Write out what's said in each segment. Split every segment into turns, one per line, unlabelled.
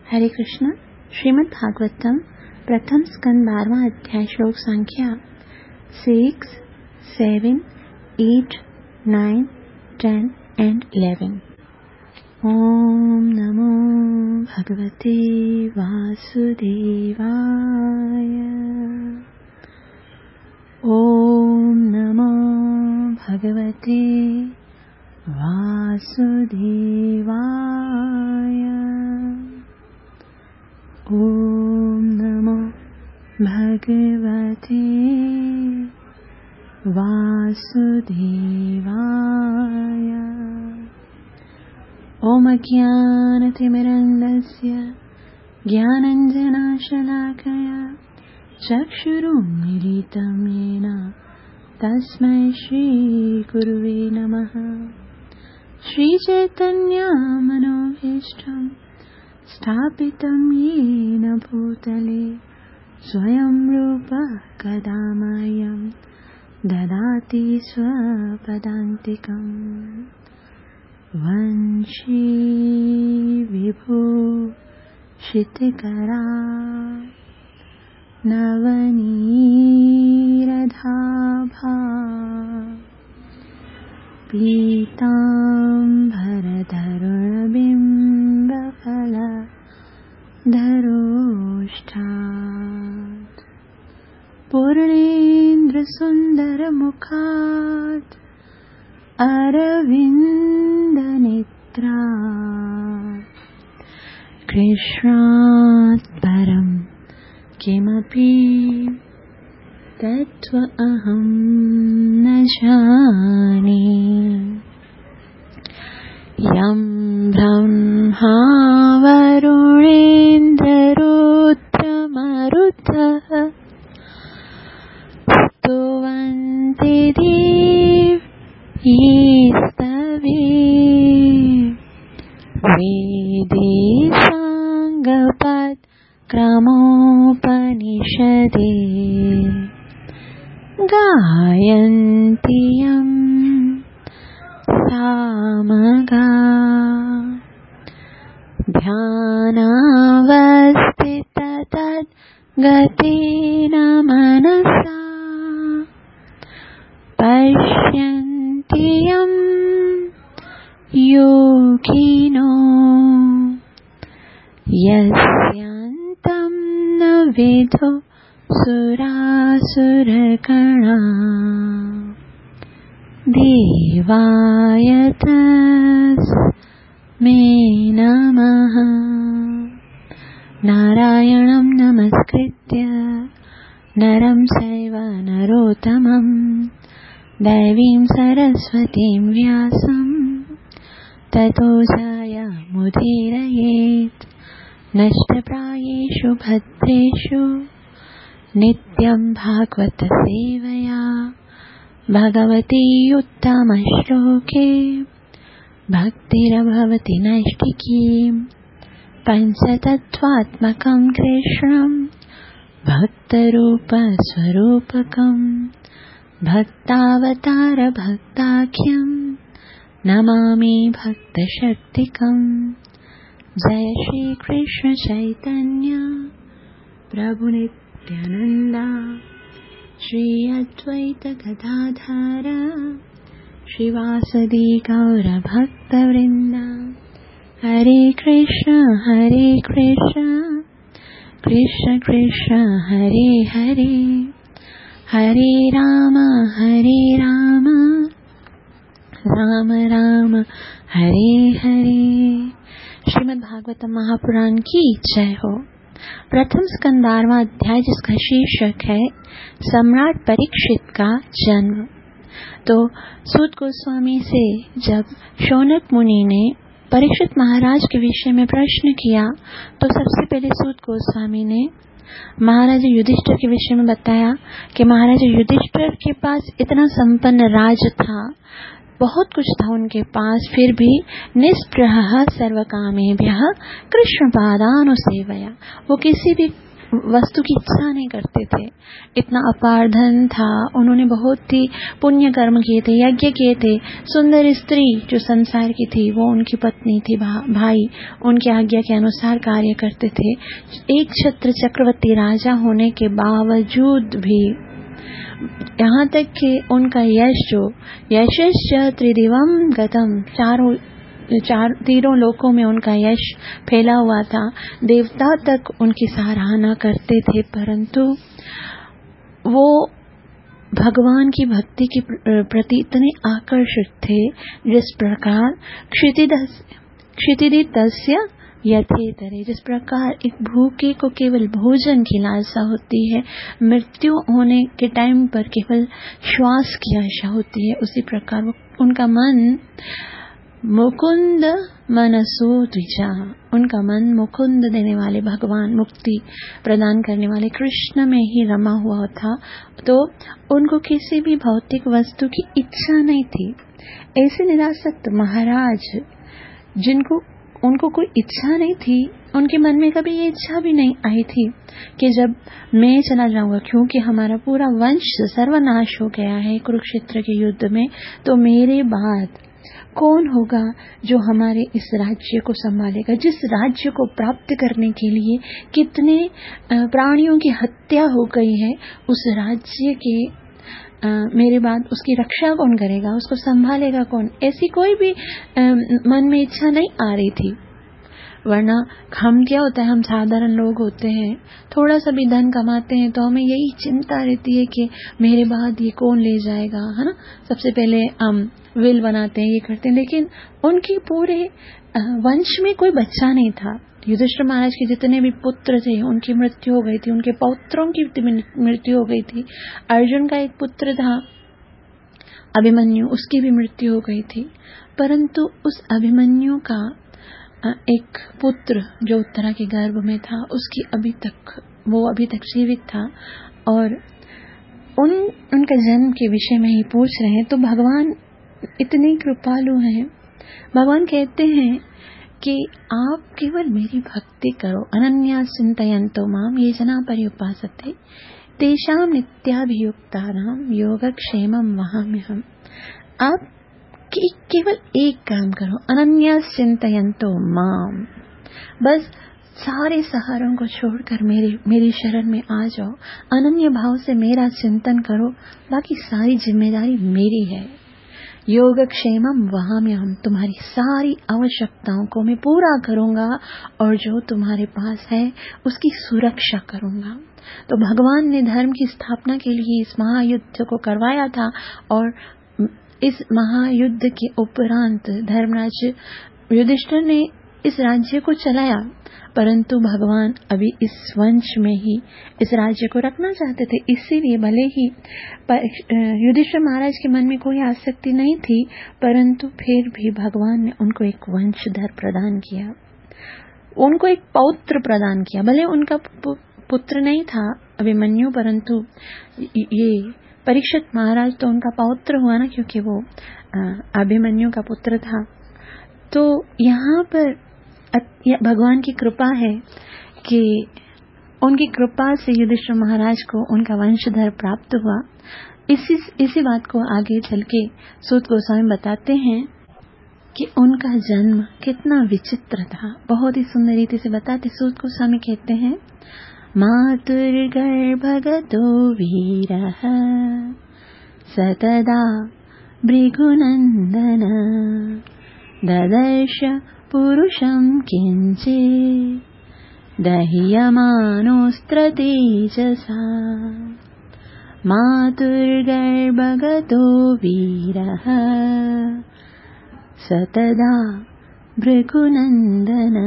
हरे कृष्ण। श्रीमद् भागवतम प्रथम स्कंद 12वां अध्याय श्लोक संख्या 6, 7, 8, 9, 10 and 11। ओम नमो भगवते वासुदेवाय। ओम नमो भगवते वासुदेवाय। ओम नमो भगवते वासुदेवाय। ओम अज्ञानतिमिरन्धस्य ज्ञानाञ्जनशलाकया चक्षुरुन्मीलितं येन तस्मै श्रीगुरुवे नमः। श्रीचैतन्यमनोभीष्टं स्थापितं येन भूतले स्वयं रूपः कदा मह्यं ददाति स्वपदान्तिकम्। वंशी विभूषितकरा नवनीरधाभा पीताम्बरधरुणबिम्बफलधरोष्ठात् पूर्णेन्द्रसुन्दरमुखात् अरविन्दनेत्रात् कृष्णात् परं किमपि तत्त्वमहं न जाने। यं ब्रह्मा वरुणेन्द्ररुद्रमरुतः स्तुवन्ति वेदे साङ्गपदक्रमोपनिषदे गायन्ति यं सामगा ध्यानावस्थिततद्गतेन मनसा पश्यन्ति यं योगिनो यस्यान्तं न विदुः सुरासुरगणा। देवाय तस्मै नमः। नारायणं नमस्कृत्य नरं चैव नरोत्तमं दैवीं सरस्वतीं व्यासं ततो जयमुदीरयेत्। नष्टप्रायेषु भद्रेषु नित्यं भागवत सेवया भगवती उत्तमश्लोके भक्तिर्भवति नैष्टिकीं। पञ्चतत्त्वात्मकं कृष्णं भक्तरूपस्वरूपकं भक्तावतार भक्ताख्यं नमामि भक्तशक्तिकं। जय श्री कृष्ण चैतन्य प्रभु नित्यानंद श्री अद्वैत गदाधर श्रीवासदि गौर भक्तवृंद। हरे कृष्ण कृष्ण कृष्ण हरे हरे, हरे राम राम राम हरे हरे। श्रीमद् भागवतम महापुराण की जय हो। प्रथम स्कंद 12वां अध्याय, जिसका शीर्षक है सम्राट परीक्षित का जन्म। तो सूत गोस्वामी से जब शौनक मुनि ने परीक्षित महाराज के विषय में प्रश्न किया, तो सबसे पहले सूत गोस्वामी ने महाराजा युधिष्ठिर के विषय में बताया कि महाराजा युधिष्ठिर के पास इतना संपन्न राज्य था, बहुत कुछ था उनके पास, फिर भी निस्पृहः सर्वकामेभ्यः कृष्ण पादानुसेवया, वो किसी भी वस्तु की इच्छा नहीं करते थे। इतना अपार धन था, उन्होंने बहुत ही पुण्य कर्म किए थे, यज्ञ किए थे। सुंदर स्त्री जो संसार की थी वो उनकी पत्नी थी, भाई उनकी आज्ञा के अनुसार कार्य करते थे। एक छत्र चक्रवर्ती राजा होने के बावजूद भी, यहाँ तक कि उनका यश जो यशश्च त्रिदिवम गतम, तीनों लोकों में उनका यश फैला हुआ था, देवता तक उनकी सराहना करते थे, परंतु वो भगवान की भक्ति के प्रति इतने आकर्षित थे जिस प्रकार क्षितिदितस्य यथेतरे, जिस प्रकार एक भूखे को केवल भोजन की लालसा होती है, मृत्यु होने के टाइम पर केवल श्वास की आशा होती है, उसी प्रकार उनका मन मुकुंद मनसो द्विजा, उनका मन मुकुंद देने वाले भगवान, मुक्ति प्रदान करने वाले कृष्ण में ही रमा हुआ था। तो उनको किसी भी भौतिक वस्तु की इच्छा नहीं थी। ऐसे निरासक्त महाराज उनको कोई इच्छा नहीं थी, उनके मन में कभी ये इच्छा भी नहीं आई थी कि जब मैं चला जाऊंगा, क्योंकि हमारा पूरा वंश सर्वनाश हो गया है कुरुक्षेत्र के युद्ध में, तो मेरे बाद कौन होगा जो हमारे इस राज्य को संभालेगा, जिस राज्य को प्राप्त करने के लिए कितने प्राणियों की हत्या हो गई है, उस राज्य के मेरे बाद उसकी रक्षा कौन करेगा, उसको संभालेगा कौन। ऐसी कोई भी मन में इच्छा नहीं आ रही थी। वरना हम क्या होता है, हम साधारण लोग होते हैं, थोड़ा सा भी धन कमाते हैं तो हमें यही चिंता रहती है कि मेरे बाद ये कौन ले जाएगा, है ना। सबसे पहले हम विल बनाते हैं, ये करते हैं। लेकिन उनके पूरे वंश में कोई बच्चा नहीं था। युधिष्ठिर महाराज के जितने भी पुत्र थे उनकी मृत्यु हो गई थी, उनके पौत्रों की मृत्यु हो गई थी। अर्जुन का एक पुत्र था अभिमन्यु, उसकी भी मृत्यु हो गई थी। परंतु उस अभिमन्यु का एक पुत्र जो उत्तरा के गर्भ में था, उसकी वो अभी तक जीवित था। और उनका जन्म के विषय में ही पूछ रहे हैं। तो भगवान इतने कृपालु हैं। भगवान कहते हैं कि आप केवल मेरी भक्ति करो, अनन्या चिंतयन्तो माम ये जना पर्युपासते तेषाम नित्याभियुक्तानाम योगक्षेमम वहाम्यहम्। आप केवल एक काम करो, अनन्या चिंतयन्तो माम, बस सारे सहारों को छोड़कर मेरी शरण में आ जाओ, अनन्य भाव से मेरा चिंतन करो, बाकी सारी जिम्मेदारी मेरी है। योगक्षेमम वहाम्यहम्, तुम्हारी सारी आवश्यकताओं को मैं पूरा करूंगा और जो तुम्हारे पास है उसकी सुरक्षा करूंगा। तो भगवान ने धर्म की स्थापना के लिए इस महायुद्ध को करवाया था, और इस महायुद्ध के उपरांत धर्मराज युधिष्ठिर ने इस राज्य को चलाया। परंतु भगवान अभी इस वंश में ही इस राज्य को रखना चाहते थे। इसीलिए भले ही युधिष्ठिर महाराज के मन में कोई आसक्ति नहीं थी, परंतु फिर भी भगवान ने उनको एक वंशधर प्रदान किया, उनको एक पौत्र प्रदान किया। भले उनका पुत्र नहीं था अभिमन्यु, परंतु ये परीक्षित महाराज तो उनका पौत्र हुआ ना, क्योंकि वो अभिमन्यु का पुत्र था। तो यहाँ पर भगवान की कृपा है कि उनकी कृपा से युधिष्ठिर महाराज को उनका वंशधर प्राप्त हुआ। इसी बात को आगे चल के सूत गोस्वामी बताते हैं कि उनका जन्म कितना विचित्र था। बहुत ही सुंदर रीति से बताते सूत गोस्वामी कहते हैं, मातुर्गर्भगतो वीरः सतदा भृगुनन्दन ददर्श पुरुषं किञ्चित् दह्यमानोऽस्त्र तेजसा। मातुर्गर्भगतो वीरः सतदा भृगुनन्दन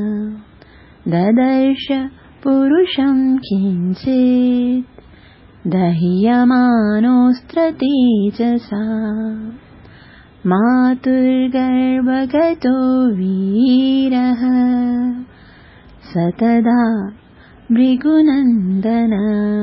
ददर्श पुरुषं किञ्चित् दह्यमानोऽस्त्र तेजसा। मातुर्गर्भगतो वीरः सतदा भृगुनन्दन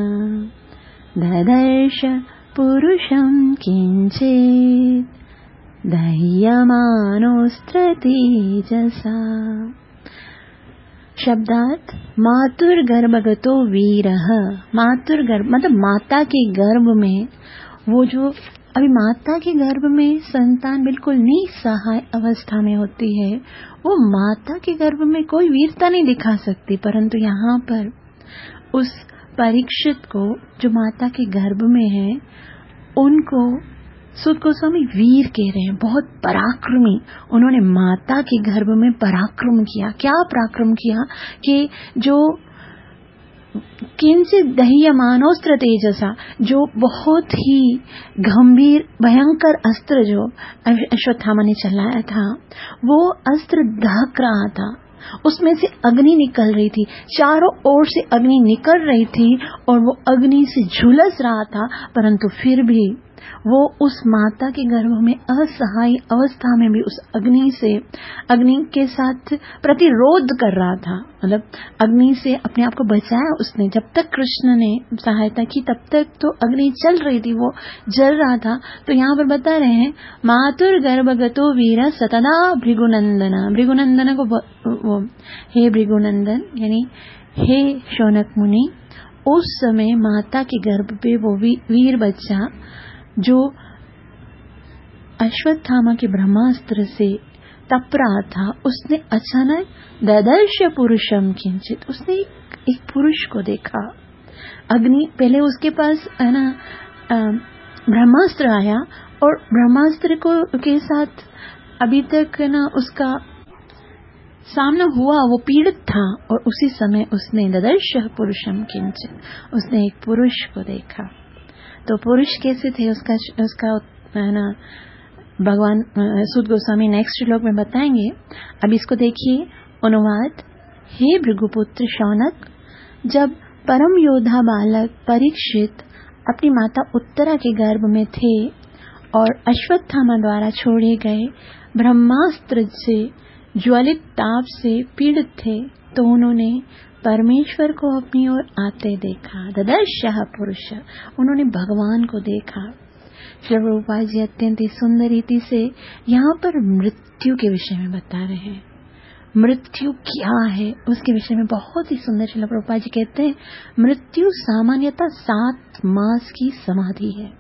ददर्श पुरुषं किञ्चित् दह्यमानोऽस्त्र तेजसा। शब्दार्थ मातुर गर्भगतो वीरः। मातुर गर्भ मतलब माता के गर्भ में, वो जो अभी माता के गर्भ में संतान बिल्कुल निसहाय अवस्था में होती है, वो माता के गर्भ में कोई वीरता नहीं दिखा सकती, परंतु यहाँ पर उस परीक्षित को जो माता के गर्भ में है, उनको सूत गोस्वामी वीर कह रहे हैं, बहुत पराक्रमी। उन्होंने माता के गर्भ में पराक्रम किया। क्या पराक्रम किया कि जो किंचित दह्यमानोस्त्र तेजसा, जो बहुत ही गंभीर भयंकर अस्त्र जो अश्वत्थामा ने चलाया था, वो अस्त्र दहक रहा था, उसमें से अग्नि निकल रही थी, चारों ओर से अग्नि निकल रही थी और वो अग्नि से झुलस रहा था, परंतु फिर भी वो उस माता के गर्भ में असहाय अवस्था में भी उस अग्नि के साथ प्रतिरोध कर रहा था। मतलब अग्नि से अपने आप को बचाया उसने। जब तक कृष्ण ने सहायता की तब तक तो अग्नि चल रही थी, वो जल रहा था। तो यहाँ पर बता रहे हैं मातुर गर्भगतो वीर सतदा भृगुनंदना। भृगुनंदन को वो हे भृगुनंदन यानी हे शौनक मुनि, उस समय माता के गर्भ पे वो वीर बच्चा जो अश्वत्थामा के ब्रह्मास्त्र से तप रहा था, उसने अचानक ददर्श पुरुषम किंचित, उसने एक पुरुष को देखा। अग्नि पहले उसके पास है ना ब्रह्मास्त्र आया और ब्रह्मास्त्र के साथ अभी तक ना उसका सामना हुआ, वो पीड़ित था और उसी समय उसने ददर्श पुरुषम किंचित, उसने एक पुरुष को देखा। तो पुरुष कैसे थे उसका है ना भगवान सूत गोस्वामी नेक्स्ट श्लोक में बताएंगे। अब इसको देखिए अनुवाद। हे भृगुपुत्र शौनक, जब परम योद्धा बालक परीक्षित अपनी माता उत्तरा के गर्भ में थे और अश्वत्थामा द्वारा छोड़े गए ब्रह्मास्त्र से ज्वलित ताप से पीड़ित थे, तो उन्होंने परमेश्वर को अपनी ओर आते देखा। ददर्शः पुरुष, उन्होंने भगवान को देखा। श्री प्रभुपाद जी अत्यंत ही सुंदर रीति से यहाँ पर मृत्यु के विषय में बता रहे हैं। मृत्यु क्या है उसके विषय में बहुत ही सुंदर श्री प्रभुपाद जी कहते हैं, मृत्यु सामान्यतः 7 मास की समाधि है।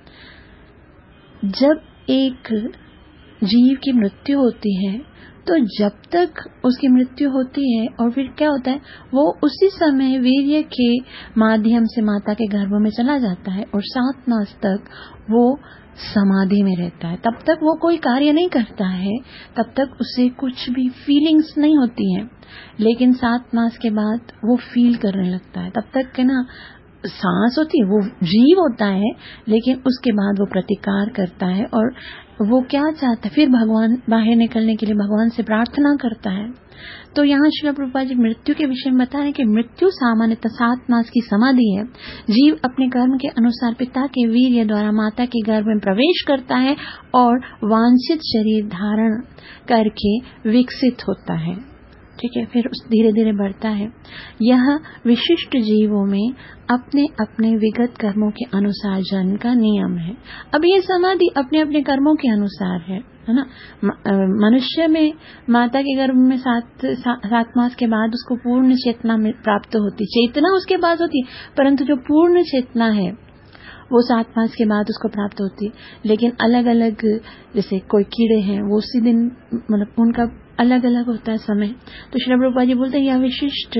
जब एक जीव की मृत्यु होती है तो जब तक उसकी मृत्यु होती है और फिर क्या होता है, वो उसी समय वीर्य के माध्यम से माता के गर्भ में चला जाता है और 7 मास तक वो समाधि में रहता है। तब तक वो कोई कार्य नहीं करता है, तब तक उसे कुछ भी फीलिंग्स नहीं होती हैं, लेकिन 7 मास के बाद वो फील करने लगता है। तब तक के ना सांस होती है, वो जीव होता है, लेकिन उसके बाद वो प्रतिकार करता है और वो क्या चाहता है, फिर भगवान बाहर निकलने के लिए भगवान से प्रार्थना करता है। तो यहाँ श्रील प्रभुपाद जी मृत्यु के विषय में बता रहे हैं कि मृत्यु सामान्यतः 7 मास की समाधि है। जीव अपने कर्म के अनुसार पिता के वीर्य द्वारा माता के गर्भ में प्रवेश करता है और वांछित शरीर धारण करके विकसित होता है। ठीक है, फिर धीरे धीरे बढ़ता है। यह विशिष्ट जीवों में अपने अपने विगत कर्मों के अनुसार जन्म का नियम है। अब ये समाधि अपने अपने कर्मों के अनुसार है ना। मनुष्य में माता के गर्भ में 7 मास के बाद उसको पूर्ण चेतना प्राप्त होती, चेतना उसके पास होती, परंतु जो पूर्ण चेतना है वो 7 मास के बाद उसको प्राप्त होती। लेकिन अलग अलग जैसे कोई कीड़े हैं, वो उसी दिन मतलब उनका अलग अलग होता है समय। तो श्री प्रभुपाद जी बोलते हैं यह विशिष्ट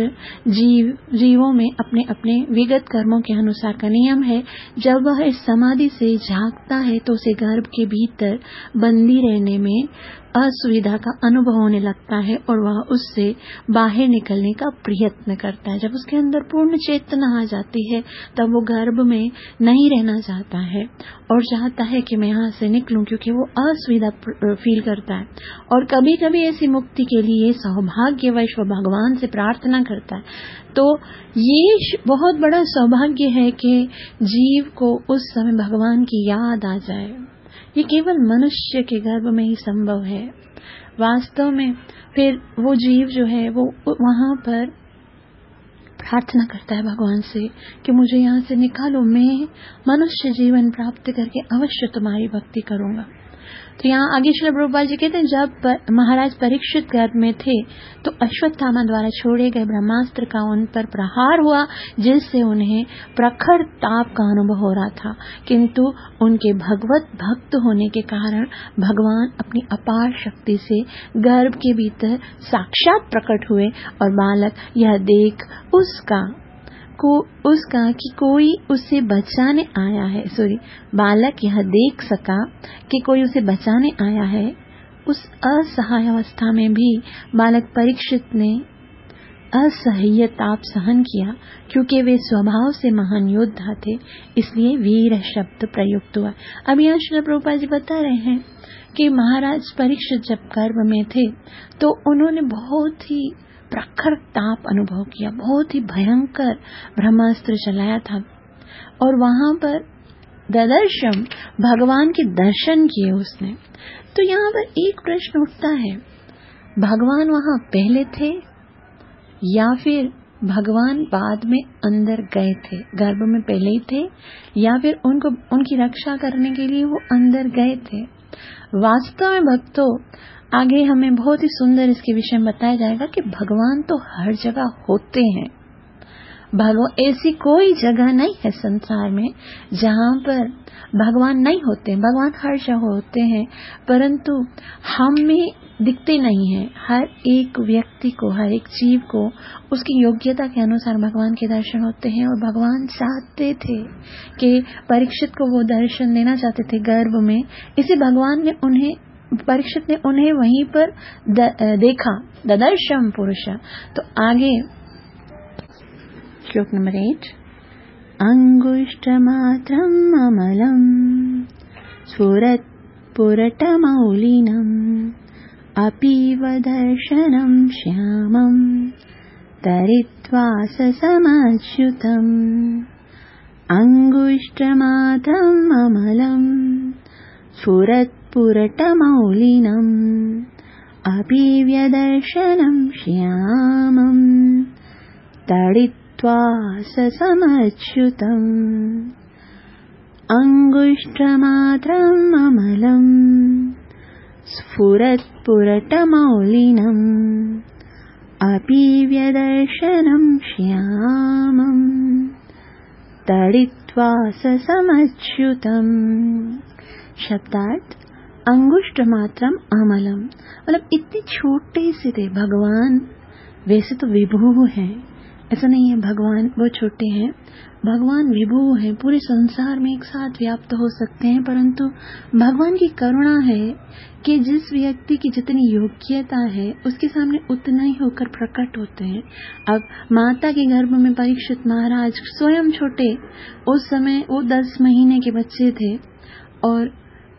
जीवों में अपने अपने विगत कर्मों के अनुसार का नियम है। जब वह इस समाधि से जागता है तो उसे गर्भ के भीतर बंदी रहने में असुविधा का अनुभव होने लगता है और वह उससे बाहर निकलने का प्रयत्न करता है। जब उसके अंदर पूर्ण चेतना आ जाती है तब वो गर्भ में नहीं रहना चाहता है और चाहता है कि मैं यहाँ से निकलूं, क्योंकि वो असुविधा फील करता है और कभी कभी ऐसी मुक्ति के लिए सौभाग्यवश वो भगवान से प्रार्थना करता है। तो ये बहुत बड़ा सौभाग्य है कि जीव को उस समय भगवान की याद आ जाए। ये केवल मनुष्य के गर्भ में ही संभव है। वास्तव में फिर वो जीव जो है वो वहां पर प्रार्थना करता है भगवान से कि मुझे यहाँ से निकालो, मैं मनुष्य जीवन प्राप्त करके अवश्य तुम्हारी भक्ति करूंगा। तो यहाँ आगे श्रील प्रभुपाद जी कहते हैं, जब महाराज परीक्षित गर्भ में थे तो अश्वत्थामा द्वारा छोड़े गए ब्रह्मास्त्र का उन पर प्रहार हुआ, जिससे उन्हें प्रखर ताप का अनुभव हो रहा था, किंतु उनके भगवत भक्त होने के कारण भगवान अपनी अपार शक्ति से गर्भ के भीतर साक्षात प्रकट हुए और बालक यह देख उसका कि कोई उसे बचाने आया है, बालक यह देख सका कि कोई उसे बचाने आया है। उस असहाय अवस्था में भी बालक परीक्षित ने असह्य ताप सहन किया, क्योंकि वे स्वभाव से महान योद्धा थे, इसलिए वीर शब्द प्रयुक्त हुआ। अब यहाँ श्रील प्रभुपाद जी बता रहे हैं कि महाराज परीक्षित जब गर्भ में थे तो उन्होंने बहुत ही प्रखर ताप अनुभव किया, बहुत ही भयंकर ब्रह्मास्त्र चलाया था, और वहां पर ददर्शम भगवान के दर्शन किए उसने। तो यहाँ पर एक प्रश्न उठता है, भगवान वहां पहले थे या फिर भगवान बाद में अंदर गए थे? गर्भ में पहले ही थे या फिर उनकी रक्षा करने के लिए वो अंदर गए थे? वास्तव में भक्तों, आगे हमें बहुत ही सुंदर इसके विषय में बताया जाएगा कि भगवान तो हर जगह होते हैं। ऐसी कोई जगह नहीं है संसार में जहाँ पर भगवान नहीं होते। भगवान हर जगह होते हैं, परंतु हमें दिखते नहीं हैं। हर एक व्यक्ति को, हर एक जीव को उसकी योग्यता के अनुसार भगवान के दर्शन होते हैं, और भगवान चाहते थे कि परीक्षित को वो दर्शन देना चाहते थे गर्भ में, इसे भगवान ने परीक्षित ने उन्हें वहीं पर देखा, ददर्शम पुरुष। तो आगे श्लोक नंबर 8, अंगुष्ठमात्रम अमलम स्फुरत् पुरटमौलिनम अपीव दर्शनम श्यामम तरित्वा समच्युतम। अंगुष्ठमात्रम अमलम स्फुरत् पुरटमौलिनम अपीव्य दर्शनम श्यामम तडित्वा समच्युतम। अंगुष्ठमात्रम अमलम स्फुरत् पुरटमौलिनम अपीव्य दर्शनम श्यामम तडित्वा समच्युतम। शब्दार्थ, अंगुष्ठ मात्रम अमलम, मतलब इतने छोटे से थे भगवान। वैसे तो विभु हैं, ऐसा नहीं है भगवान वो छोटे हैं, भगवान विभु हैं, पूरे संसार में एक साथ व्याप्त हो सकते हैं, परंतु भगवान की करुणा है कि जिस व्यक्ति की जितनी योग्यता है उसके सामने उतना ही होकर प्रकट होते हैं। अब माता के गर्भ में परीक्षित महाराज स्वयं छोटे, उस समय वो 10 महीने के बच्चे थे और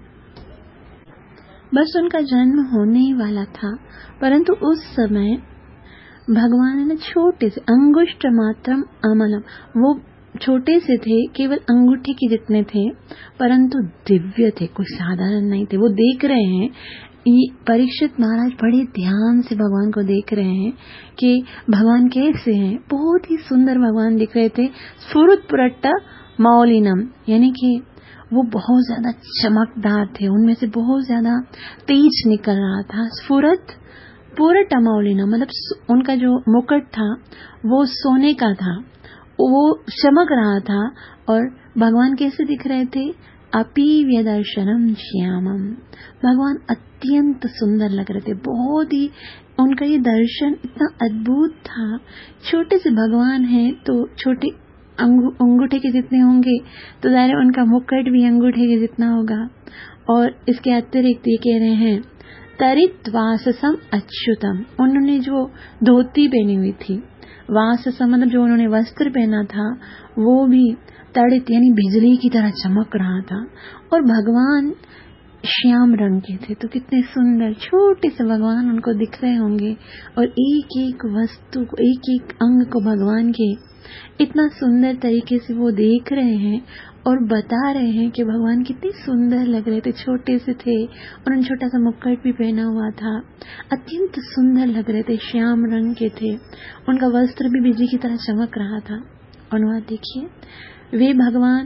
बस उनका जन्म होने ही वाला था, परंतु उस समय भगवान ने छोटे से, अंगुष्ठ मात्रम अमलम, वो छोटे से थे, केवल अंगूठे के जितने थे, परंतु दिव्य थे, कोई साधारण नहीं थे। वो देख रहे हैं, परीक्षित महाराज बड़े ध्यान से भगवान को देख रहे हैं कि भगवान कैसे हैं। बहुत ही सुंदर भगवान दिख रहे थे। स्फुरत् पुरट्ट मौलिनम, यानी कि वो बहुत ज्यादा चमकदार थे, उनमें से बहुत ज्यादा तेज निकल रहा था। स्फुरत् पुरट्ट मौलिनम, मतलब उनका जो मुकुट था वो सोने का था, वो चमक रहा था। और भगवान कैसे दिख रहे थे? अपीव्य दर्शनम श्यामम, भगवान अत्यंत सुंदर लग रहे थे, बहुत ही उनका ये दर्शन इतना अद्भुत था। छोटे से भगवान हैं तो छोटे अंगूठे के जितने होंगे, तो ज़ाहिर उनका मुकुट भी अंगूठे के जितना होगा। और इसके अतिरिक्त ये कह रहे हैं तरित वाससम अच्युतम, उन्होंने जो धोती पहनी हुई थी, वाससम मतलब जो उन्होंने वस्त्र पहना था वो भी तड़ित यानी बिजली की तरह चमक रहा था। और भगवान श्याम रंग के थे, तो कितने सुंदर छोटे से भगवान उनको दिख रहे होंगे। और एक एक वस्तु को, एक एक अंग को भगवान के इतना सुंदर तरीके से वो देख रहे हैं और बता रहे हैं कि भगवान कितने सुंदर लग रहे थे। छोटे से थे और उन्होंने छोटा सा मुकुट भी पहना हुआ था, अत्यंत सुंदर लग रहे थे, श्याम रंग के थे, उनका वस्त्र भी बिजली की तरह चमक रहा था। अनुवाद देखिए, वे भगवान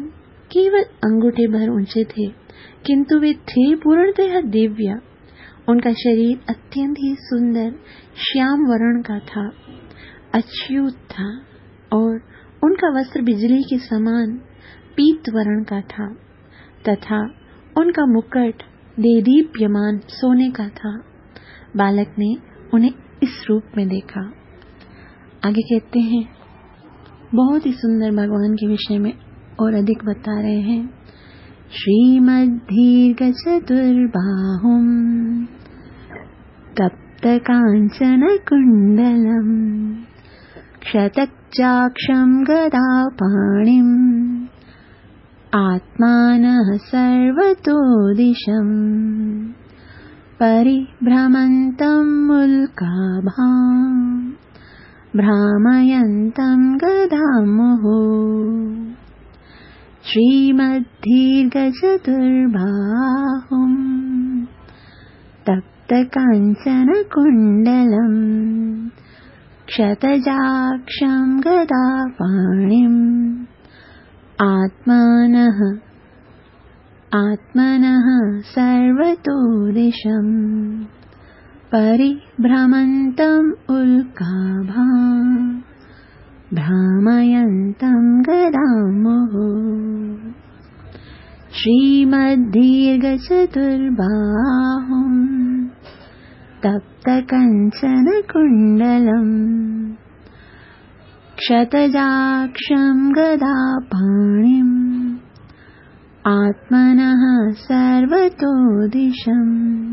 केवल अंगूठे भर ऊंचे थे, किंतु वे थे पूर्णतः दिव्य। उनका शरीर अत्यंत ही सुंदर श्याम वर्ण का था, अच्युत था, और उनका वस्त्र बिजली के समान पीत वर्ण का था तथा उनका मुकुट देदीप्यमान सोने का था। बालक ने उन्हें इस रूप में देखा। आगे कहते हैं, बहुत ही सुंदर भगवान के विषय में और अधिक बता रहे हैं। श्रीमद्दीर्घ चतुर्बाहुं तप्त कांचन कुंडलम क्षतजाक्षं गदापाणिं आत्मानः सर्वतो दिशं परिभ्रमन्तं मुल्काभां भ्रामयन्तं गदामुहुः। श्रीमद्दीर्घ चतुर्बाहुं तप्त कांचन कुंडलम क्षतजाक्षं गदापाणिं आत्मनः सर्वतो दिशं परिभ्रमन्तं उल्काभां भ्रामयन्तं गदामुहुः। श्रीमद्दीर्घ चतुर्बाहुं तप्त कांचन कुंडलम क्षतजाक्षं गदापाणिं आत्मनः सर्वतो दिशं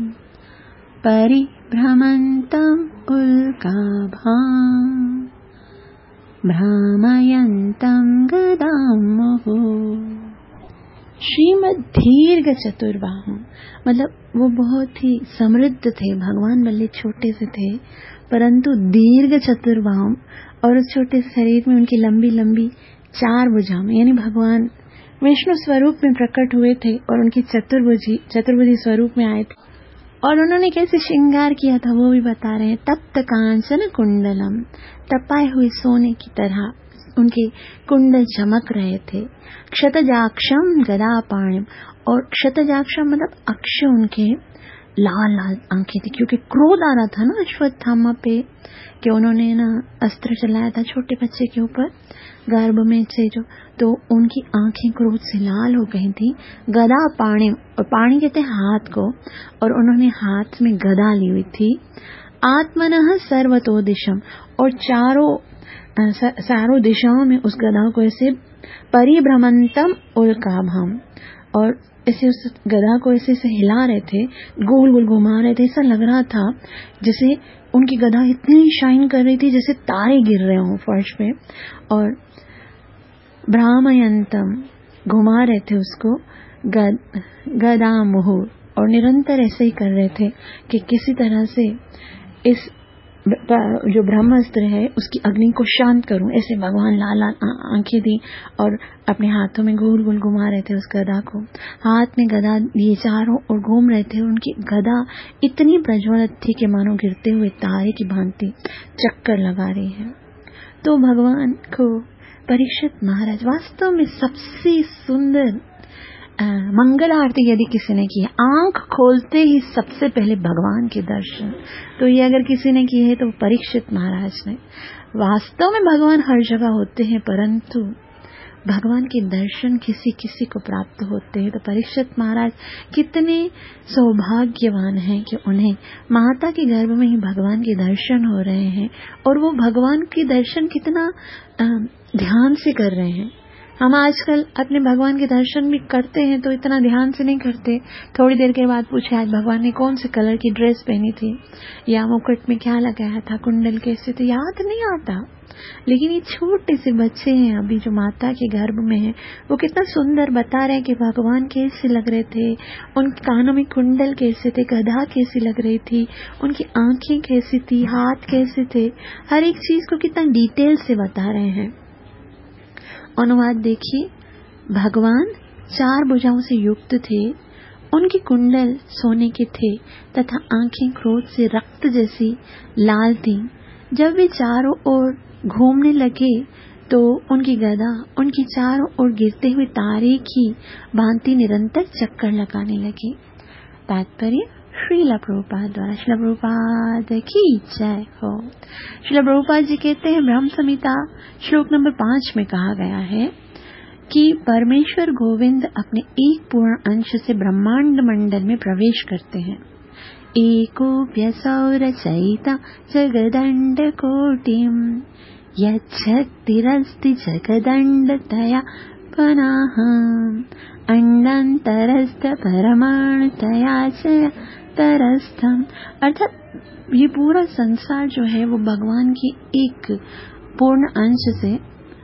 परिभ्रमन्तं उल्काभां भ्रामयन्तं गदामुहुः। श्रीमद्दीर्घ चतुर्बाहुं मतलब वो बहुत ही समृद्ध थे। भगवान भले छोटे से थे, परंतु दीर्घ चतुर्बाहुं, और उस छोटे शरीर में उनकी लंबी लंबी 4 भुजाएं, यानी भगवान विष्णु स्वरूप में प्रकट हुए थे और उनकी चतुर्भुजी स्वरूप में आए थे। और उन्होंने कैसे श्रृंगार किया था वो भी बता रहे हैं। तप्त कांचन कुंडलम, तपाए हुए सोने की तरह उनके कुंडल चमक रहे थे। क्षतजाक्षम गदापाणिम, और क्षतजाक्षम मतलब अक्ष उनके लाल लाल आंखें थी, क्योंकि क्रोध आ रहा था ना अश्वत्थामा पे कि उन्होंने ना अस्त्र चलाया था छोटे बच्चे के ऊपर गर्भ में से जो, तो उनकी आंखें क्रोध से लाल हो गई थी। गदा पाणी, और पाणी कहते हैं हाथ को, और उन्होंने हाथ में गदा ली हुई थी। आत्मनः सर्वतो दिशम, और चारों दिशाओं में उस गदा को ऐसे परिभ्रमंतम उल्काभाम, और ऐसे उस गदा को ऐसे हिला रहे थे, गोल गोल घुमा रहे थे। ऐसा लग रहा था जैसे उनकी गदा इतनी शाइन कर रही थी जैसे तारे गिर रहे हों फर्श पे। और भ्रामयंतम, घुमा रहे थे उसको, गदामुहुः, और निरंतर ऐसे ही कर रहे थे कि किसी तरह से इस जो ब्रह्मास्त्र है उसकी अग्नि को शांत करूं। ऐसे भगवान लाल लाल आंखें दी और अपने हाथों में गोल गोल घुमा रहे थे उस गदा को। हाथ में गदा लिए चारों और घूम रहे थे। उनकी गदा इतनी प्रज्वलित थी कि मानो गिरते हुए तारे की भांति चक्कर लगा रही है। तो भगवान को परीक्षित महाराज वास्तव में सबसे सुंदर मंगल आरती यदि किसी ने की है, आंख खोलते ही सबसे पहले भगवान के दर्शन, तो ये अगर किसी ने की है तो परीक्षित महाराज ने। वास्तव में भगवान हर जगह होते हैं, परंतु भगवान के दर्शन किसी किसी को प्राप्त होते हैं। तो परीक्षित महाराज कितने सौभाग्यवान हैं कि उन्हें माता के गर्भ में ही भगवान के दर्शन हो रहे हैं, और वो भगवान के दर्शन कितना ध्यान से कर रहे हैं। हम आजकल अपने भगवान के दर्शन भी करते हैं तो इतना ध्यान से नहीं करते। थोड़ी देर के बाद पूछे आज भगवान ने कौन से कलर की ड्रेस पहनी थी, या मुकुट में क्या लगाया था, कुंडल कैसे, तो याद नहीं आता। लेकिन ये छोटे से बच्चे हैं अभी जो माता के गर्भ में हैं, वो कितना सुंदर बता रहे हैं कि भगवान कैसे लग रहे थे, उनके कानों में कुंडल कैसे थे, गधा कैसी लग रही थी, उनकी आंखें कैसी थी, हाथ कैसे थे, हर एक चीज को कितना डिटेल से बता रहे हैं। अनुवाद देखिए, भगवान 4 भुजाओं से युक्त थे, उनके कुंडल सोने के थे तथा आंखें क्रोध से रक्त जैसी लाल थी। जब वे चारों ओर घूमने लगे तो उनकी गदा उनकी चारों ओर गिरते हुए तारे की भांति निरंतर चक्कर लगाने लगी। तात्पर्य श्रील प्रभुपाद द्वारा। श्रील प्रभुपाद की जय हो। श्रील प्रभुपाद जी कहते हैं, ब्रह्म संहिता श्लोक नंबर 5 में कहा गया है कि परमेश्वर गोविंद अपने एक पूर्ण अंश से ब्रह्मांड मंडल में प्रवेश करते हैं। एको व्यसौ रचयिता जगदंड कोटिम यच्छक्तिरस्ति जगदंडतया पनाह अंडांतरस्थ परमाणुतया च तरस्थम। अर्थात ये पूरा संसार जो है वो भगवान की एक पूर्ण अंश से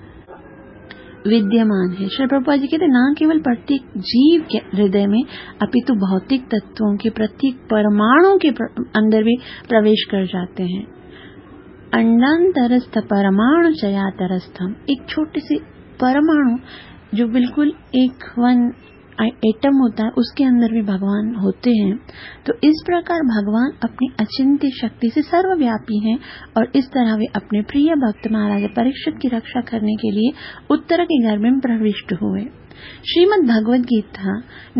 विद्यमान है। श्री प्रभुपाद जी कहते ना केवल प्रत्येक जीव के हृदय में अपितु भौतिक तत्वों के प्रत्येक परमाणु के अंदर भी प्रवेश कर जाते हैं। अंडांतरस्थ परमाणु चयातरस्थम, एक छोटे से परमाणु जो बिल्कुल एक वन एटम होता है उसके अंदर भी भगवान होते हैं। तो इस प्रकार भगवान अपनी अचिंत्य शक्ति से सर्वव्यापी हैं और इस तरह वे अपने प्रिय भक्त महाराज परीक्षित की रक्षा करने के लिए उत्तर के गर्भ में प्रविष्ट हुए। श्रीमद् भगवद गीता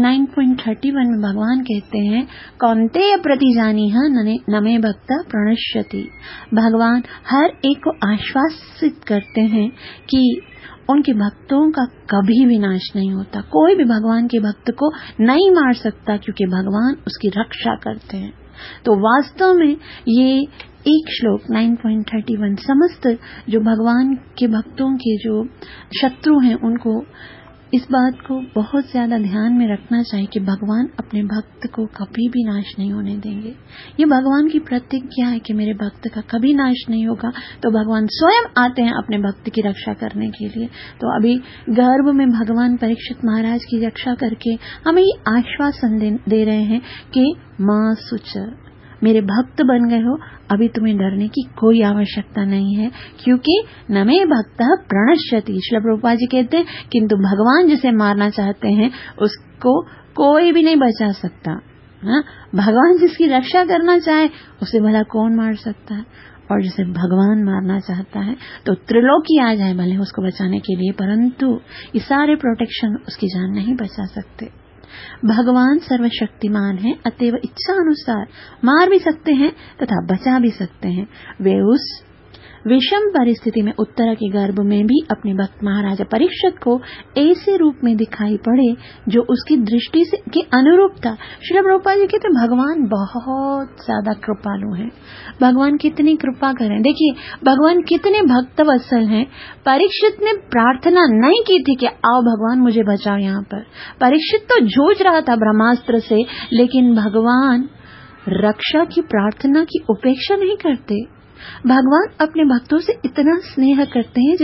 9.31 में भगवान कहते हैं, कौन्तेय प्रतिजानीह नमे भक्त प्रणश्यति। भगवान हर एक को आश्वासित करते हैं कि उनके भक्तों का कभी विनाश नहीं होता। कोई भी भगवान के भक्त को नहीं मार सकता क्योंकि भगवान उसकी रक्षा करते हैं। तो वास्तव में ये एक श्लोक 9.31 समस्त जो भगवान के भक्तों के जो शत्रु हैं उनको इस बात को बहुत ज्यादा ध्यान में रखना चाहिए कि भगवान अपने भक्त को कभी भी नाश नहीं होने देंगे। ये भगवान की प्रतिज्ञा है कि मेरे भक्त का कभी नाश नहीं होगा। तो भगवान स्वयं आते हैं अपने भक्त की रक्षा करने के लिए। तो अभी गर्भ में भगवान परीक्षित महाराज की रक्षा करके हमें ये आश्वासन दे रहे हैं कि मां सुच, मेरे भक्त बन गए हो, अभी तुम्हें डरने की कोई आवश्यकता नहीं है क्योंकि नमे भक्त प्रणश्यति। श्रील प्रभुपाद जी कहते हैं, किंतु भगवान जिसे मारना चाहते हैं उसको कोई भी नहीं बचा सकता। भगवान जिसकी रक्षा करना चाहे उसे भला कौन मार सकता है, और जिसे भगवान मारना चाहता है तो त्रिलोकी आ जाए भले उसको बचाने के लिए, परंतु ये सारे प्रोटेक्शन उसकी जान नहीं बचा सकते। भगवान सर्वशक्तिमान है, अतएव इच्छा अनुसार मार भी सकते हैं तथा बचा भी सकते हैं। वे उस विषम परिस्थिति में उत्तर के गर्भ में भी अपने भक्त महाराजा परीक्षित को ऐसे रूप में दिखाई पड़े जो उसकी दृष्टि से के अनुरूप था। श्री प्रभुपाद जी कहते भगवान बहुत ज्यादा कृपालु हैं। भगवान कितनी कृपा करें, देखिए भगवान कितने भक्त वत्सल हैं। परीक्षित ने प्रार्थना नहीं की थी कि आओ भगवान मुझे बचाओ। यहाँ पर परीक्षित तो जूझ रहा था ब्रह्मास्त्र से, लेकिन भगवान रक्षा की प्रार्थना की उपेक्षा नहीं करते। भगवान अपने भक्तों से इतना स्नेह करते हैं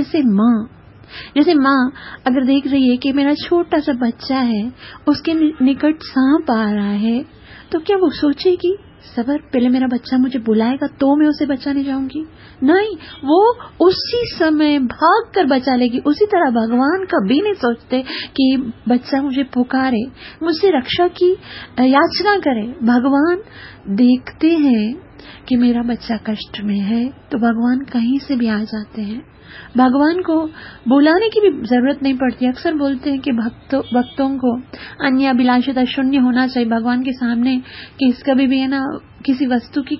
जैसे माँ अगर देख रही है कि मेरा छोटा सा बच्चा है, उसके निकट सांप आ रहा है, तो क्या वो सोचेगी सबर पहले मेरा बच्चा मुझे बुलाएगा तो मैं उसे बचाने जाऊंगी? नहीं, वो उसी समय भाग कर बचा लेगी। उसी तरह भगवान कभी नहीं सोचते कि बच्चा मुझे पुकारे, मुझसे रक्षा की याचना करे। भगवान देखते हैं कि मेरा बच्चा कष्ट में है तो भगवान कहीं से भी आ जाते हैं। भगवान को बुलाने की भी जरूरत नहीं पड़ती। अक्सर बोलते हैं कि भक्तों को अन्य अभिलाषिता शून्य होना चाहिए भगवान के सामने, कि कभी भी है ना किसी वस्तु की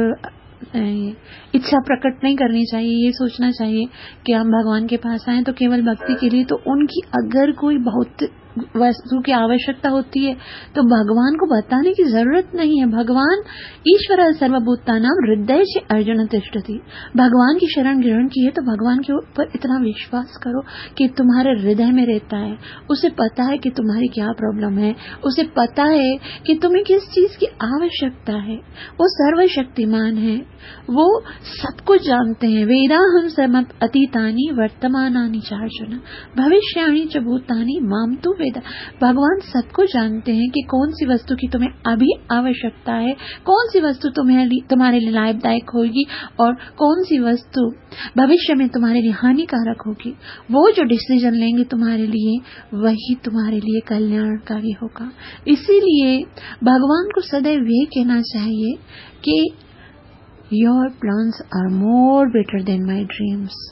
इच्छा प्रकट नहीं करनी चाहिए। ये सोचना चाहिए कि हम भगवान के पास आए तो केवल भक्ति के लिए। तो उनकी अगर कोई बहुत वस्तु की आवश्यकता होती है तो भगवान को बताने की जरूरत नहीं है। भगवान ईश्वर सर्वभूतानां हृदय से अर्जुन तिष्ठति। भगवान की शरण ग्रहण की है तो भगवान के ऊपर इतना विश्वास करो कि तुम्हारे हृदय में रहता है। उसे पता है कि तुम्हारी क्या प्रॉब्लम है, उसे पता है कि तुम्हें किस चीज की आवश्यकता है। वो सर्वशक्तिमान है, वो सब कुछ जानते हैं। वेदाहं सर्वम अतीतानि वर्तमानानि चार्जुन भविष्याणि च भूतानि माम तु वेद। भगवान सबको जानते हैं कि कौन सी वस्तु की तुम्हें अभी आवश्यकता है, कौन सी वस्तु तुम्हारे लिए लाभदायक होगी और कौन सी वस्तु भविष्य में तुम्हारे लिए हानिकारक होगी। वो जो डिसीजन लेंगे तुम्हारे लिए वही तुम्हारे लिए कल्याणकारी होगा। इसीलिए भगवान को सदैव ये कहना चाहिए कि your plans are more better than my dreams.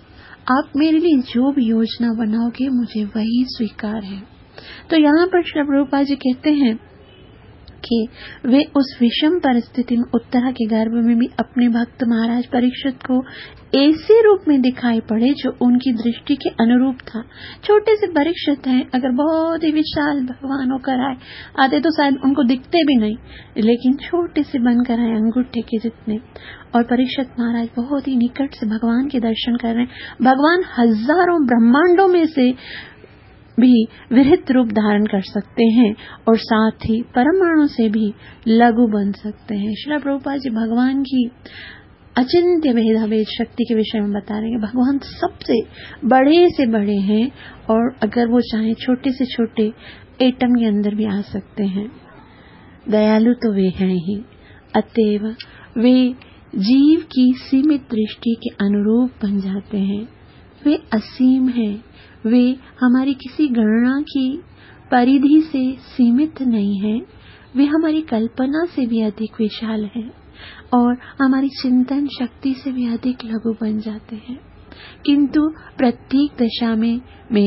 आप मेरे लिए जो भी योजना बनाओगे मुझे वही स्वीकार है। तो यहाँ पर श्री प्रभुपाद जी कहते हैं कि वे उस विषम परिस्थिति में उत्तरा के गर्भ में भी अपने भक्त महाराज परीक्षित को ऐसे रूप में दिखाई पड़े जो उनकी दृष्टि के अनुरूप था। छोटे से परीक्षित हैं, अगर बहुत ही विशाल भगवान होकर आते तो शायद उनको दिखते भी नहीं, लेकिन छोटे से बनकर आए अंगूठे के जितने। और परीक्षित महाराज बहुत ही निकट से भगवान के दर्शन कर रहे हैं। भगवान हजारों ब्रह्मांडों में से भी विहित रूप धारण कर सकते हैं और साथ ही परमाणु से भी लघु बन सकते हैं। श्रील प्रभुपाद जी भगवान की अचिंत्य भेदाभेद शक्ति के विषय में बता रहे हैं। भगवान सबसे बड़े से बड़े हैं और अगर वो चाहे छोटे से छोटे एटम के अंदर भी आ सकते हैं। दयालु तो वे हैं ही, अतएव वे जीव की सीमित दृष्टि के अनुरूप बन जाते हैं। वे असीम हैं, वे हमारी किसी गणना की परिधि से सीमित नहीं हैं। वे हमारी कल्पना से भी अधिक विशाल हैं और हमारी चिंतन शक्ति से भी अधिक लघु बन जाते हैं, किंतु प्रत्येक दशा में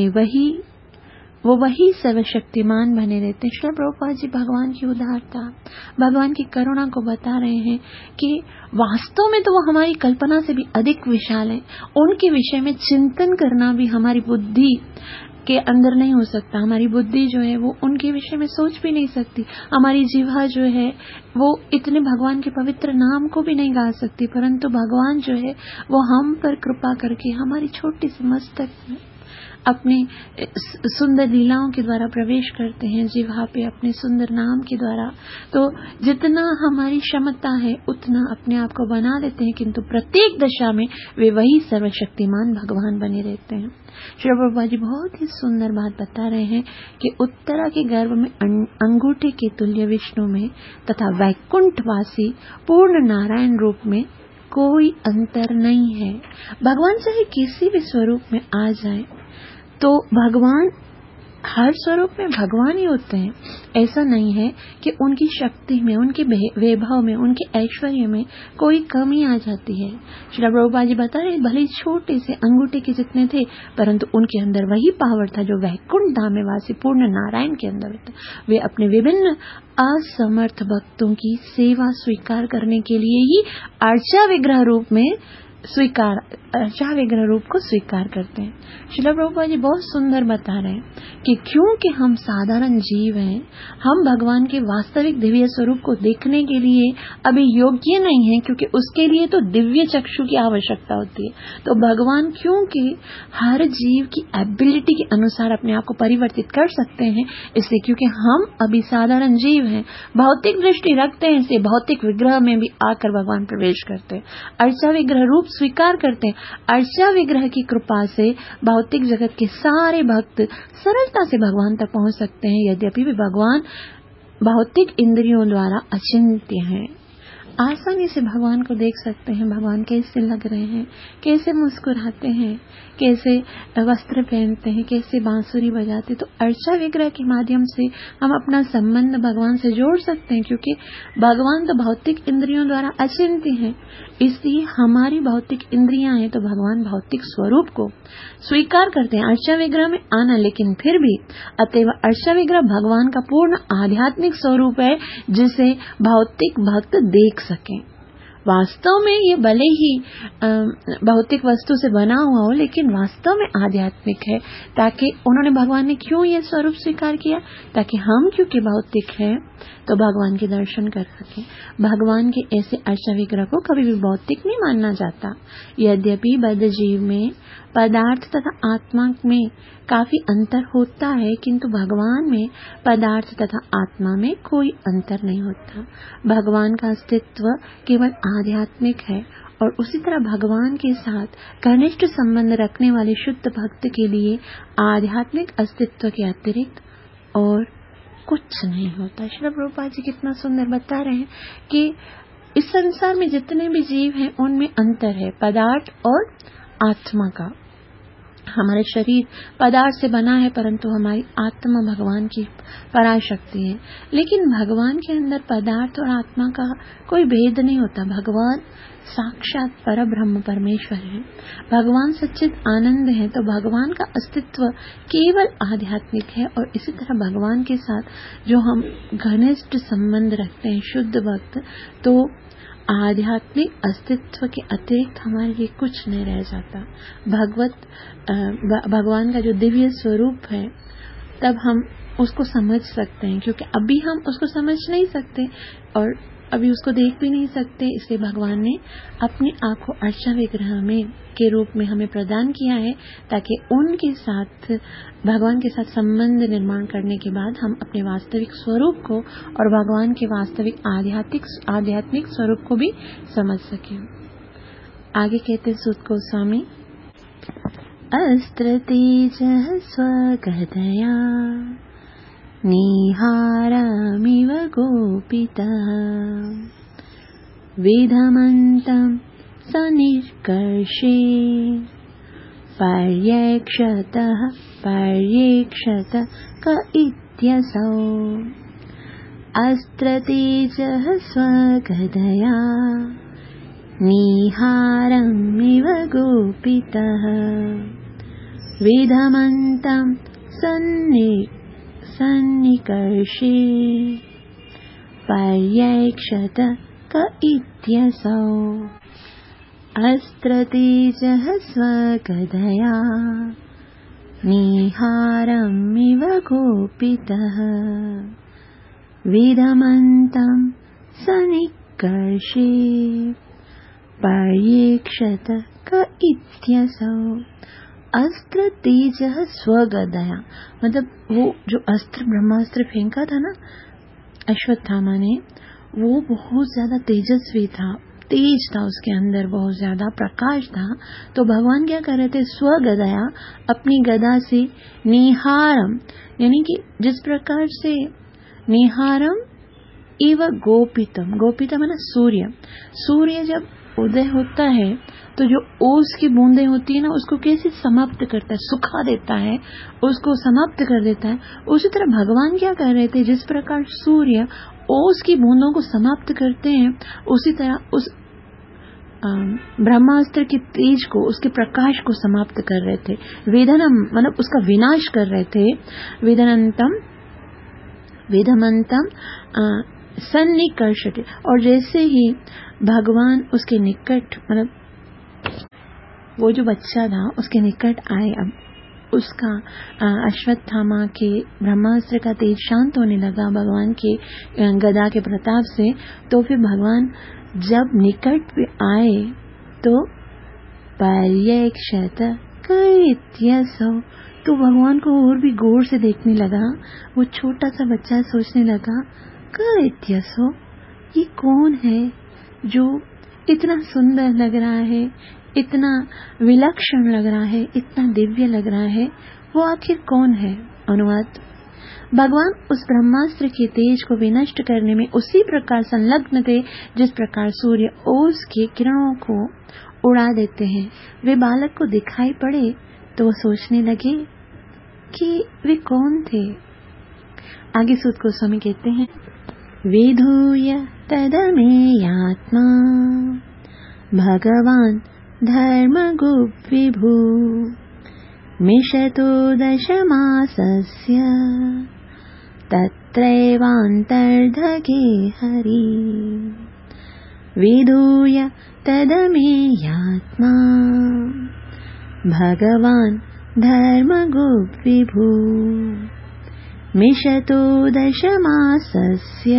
वही सर्वशक्तिमान बने रहते हैं। श्री प्रभुपाद जी भगवान की उदारता, भगवान की करुणा को बता रहे हैं कि वास्तव में तो वो हमारी कल्पना से भी अधिक विशाल हैं। उनके विषय में चिंतन करना भी हमारी बुद्धि के अंदर नहीं हो सकता। हमारी बुद्धि जो है वो उनके विषय में सोच भी नहीं सकती। हमारी जिह्वा जो है वो इतने भगवान के पवित्र नाम को भी नहीं गा सकती, परंतु भगवान जो है वो हम पर कृपा करके हमारी छोटी सी मस्तक में अपने सुंदर लीलाओं के द्वारा प्रवेश करते हैं, जिह्वा पे अपने सुंदर नाम के द्वारा। तो जितना हमारी क्षमता है उतना अपने आप को बना लेते हैं, किंतु प्रत्येक दशा में वे वही सर्वशक्तिमान भगवान बने रहते हैं। श्री प्रभुपाद जी बहुत ही सुंदर बात बता रहे हैं कि उत्तरा के गर्भ में अंगूठे के तुल्य विष्णु में तथा वैकुंठवासी पूर्ण नारायण रूप में कोई अंतर नहीं है। भगवान चाहे किसी भी स्वरूप में आ जाए तो भगवान हर स्वरूप में भगवान ही होते हैं। ऐसा नहीं है कि उनकी शक्ति में, उनके वैभव में, उनके ऐश्वर्य में कोई कमी आ जाती है। श्री प्रभुपाद जी बता रहे भले छोटे से अंगूठे के जितने थे, परंतु उनके अंदर वही पावर था जो वैकुंठ धाम में वासी पूर्ण नारायण के अंदर होता। वे अपने विभिन्न असमर्थ भक्तों की सेवा स्वीकार करने के लिए ही अर्चा विग्रह रूप को स्वीकार करते हैं। श्रील प्रभुपाद जी बहुत सुंदर बता रहे हैं कि क्योंकि हम साधारण जीव हैं, हम भगवान के वास्तविक दिव्य स्वरूप को देखने के लिए अभी योग्य नहीं हैं, क्योंकि उसके लिए तो दिव्य चक्षु की आवश्यकता होती है। तो भगवान क्योंकि हर जीव की एबिलिटी के अनुसार अपने आप को परिवर्तित कर सकते हैं, इसलिए क्योंकि हम अभी साधारण जीव हैं, भौतिक दृष्टि रखते हैं, इसलिए भौतिक विग्रह में भी आकर भगवान प्रवेश करते हैं, अर्चा विग्रह रूप स्वीकार करते हैं। अर्चा विग्रह की कृपा से भौतिक जगत के सारे भक्त सरलता से भगवान तक पहुंच सकते हैं, यद्यपि भी भगवान भौतिक इंद्रियों द्वारा अचिंत्य हैं। आसानी से भगवान को देख सकते हैं। भगवान कैसे लग रहे हैं, कैसे मुस्कुराते हैं, कैसे वस्त्र पहनते हैं, कैसे बांसुरी बजाते। तो अर्चा विग्रह के माध्यम से हम अपना संबंध भगवान से जोड़ सकते हैं, क्योंकि भगवान तो भौतिक इंद्रियों द्वारा अचिंत्य हैं। इसलिए हमारी भौतिक इंद्रियां हैं, तो भगवान भौतिक स्वरूप को स्वीकार करते हैं अर्चा विग्रह में आना, लेकिन फिर भी अतएव अर्चा विग्रह भगवान का पूर्ण आध्यात्मिक स्वरूप है, जिसे भौतिक भक्त देख सकें। वास्तव में ये भले ही भौतिक वस्तु से बना हुआ हो, लेकिन वास्तव में आध्यात्मिक है। ताकि उन्होंने भगवान ने क्यों ये स्वरूप स्वीकार किया, ताकि हम क्योंकि भौतिक हैं तो भगवान के दर्शन कर सकें। भगवान के ऐसे अर्चा विग्रह को कभी भी भौतिक नहीं मानना जाता। यद्यपि बद्ध जीव में पदार्थ तथा आत्मा में काफी अंतर होता है, किंतु भगवान में पदार्थ तथा आत्मा में कोई अंतर नहीं होता। भगवान का अस्तित्व केवल आध्यात्मिक है, और उसी तरह भगवान के साथ घनिष्ठ संबंध रखने वाले शुद्ध भक्त के लिए आध्यात्मिक अस्तित्व के अतिरिक्त और कुछ नहीं होता। श्री प्रभुपाद जी कितना सुंदर बता रहे हैं कि इस संसार में जितने भी जीव हैं उनमें अंतर है पदार्थ और आत्मा का। हमारे शरीर पदार्थ से बना है, परंतु हमारी आत्मा भगवान की पराशक्ति है। लेकिन भगवान के अंदर पदार्थ और आत्मा का कोई भेद नहीं होता। भगवान साक्षात परब्रह्म परमेश्वर है, भगवान सच्चिद आनंद है। तो भगवान का अस्तित्व केवल आध्यात्मिक है। और इसी तरह भगवान के साथ जो हम घनिष्ठ संबंध रखते हैं शुद्ध भक्त, तो आध्यात्मिक अस्तित्व के अतिरिक्त हमारे लिए कुछ नहीं रह जाता। भगवान का जो दिव्य स्वरूप है, तब हम उसको समझ सकते हैं, क्योंकि अभी हम उसको समझ नहीं सकते और अभी उसको देख भी नहीं सकते। इसलिए भगवान ने अपनी आंखों अर्चा विग्रह में के रूप में हमें प्रदान किया है, ताकि उनके साथ, भगवान के साथ संबंध निर्माण करने के बाद हम अपने वास्तविक स्वरूप को और भगवान के वास्तविक आध्यात्मिक स्वरूप को भी समझ सकें। आगे कहते सूत गोस्वामी, अस्त्र तेजः स्वगदया निहारमिव गोपितः विधमन्तं सनिष्कर्षे पर्येक्षत क इत्यसौ। अस्त्रतेजः स्वगदया निहारमिव गोपितः विधमन्तं सन्निकर्षे पर्येक्षत क इत्यसौ। अस्त्रतेजः स्वगदया निहारमिव गोपितः विधमन्तं सन्निकर्षे पर्येक्षत क इत्यसौ। अस्त्र तेजः स्वगदया, मतलब वो जो अस्त्र ब्रह्मास्त्र फेंका था ना अश्वत्थामा ने, वो बहुत ज्यादा तेजस्वी था, तेज था, उसके अंदर बहुत ज्यादा प्रकाश था। तो भगवान क्या कर रहे थे? स्वगदया, अपनी गदा से निहारम, यानी कि जिस प्रकार से निहारम इव गोपितम, गोपितम है ना सूर्य, सूर्य जब उदय होता है तो जो ओस की बूंदें होती है ना, उसको कैसे समाप्त करता है, सुखा देता है, उसको समाप्त कर देता है। उसी तरह भगवान क्या कर रहे थे? जिस प्रकार सूर्य ओस की बूंदों को समाप्त करते हैं, उसी तरह उस ब्रह्मास्त्र के तेज को, उसके प्रकाश को समाप्त कर रहे थे। वेदनम मतलब उसका विनाश कर रहे थे। वेदमंतम सन्निकर्षते, और जैसे ही भगवान उसके निकट, मतलब वो जो बच्चा था उसके निकट आए, अब उसका अश्वत्थामा के ब्रह्मास्त्र का तेज शांत होने लगा भगवान के गदा के प्रताप से। तो फिर भगवान जब निकट पे आए तो पर्येक्षत इत्यसौ, तो भगवान को और भी गौर से देखने लगा। वो छोटा सा बच्चा सोचने लगा, इत्यसौ, ये कौन है जो इतना सुंदर लग रहा है, इतना विलक्षण लग रहा है, इतना दिव्य लग रहा है, वो आखिर कौन है? अनुवाद, भगवान उस ब्रह्मास्त्र के तेज को विनष्ट करने में उसी प्रकार संलग्न थे जिस प्रकार सूर्य ओस के किरणों को उड़ा देते हैं। वे बालक को दिखाई पड़े तो वो सोचने लगे कि वे कौन थे। आगे सूत गोस्वामी कहते हैं, विधूय तदमेयात्मा भगवान धर्मगुप्विभू मिषतो दशमासस्य तत्रैवान्तर्धगे हरि। विधूय तदमेयात्मा भगवान धर्मगुप्विभू मिषतो दशमासस्य